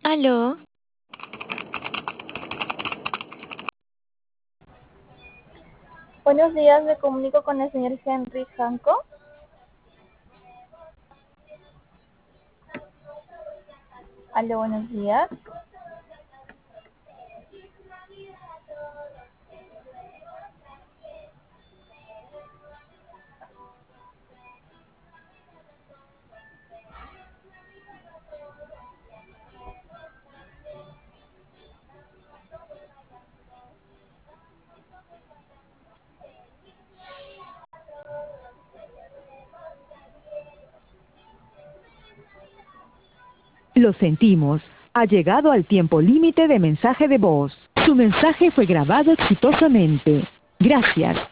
Aló, Buenos días, me comunico con el señor Henry Hanco. Aló, buenos días. Lo sentimos. Ha llegado al tiempo límite de mensaje de voz. Su mensaje fue grabado exitosamente. Gracias.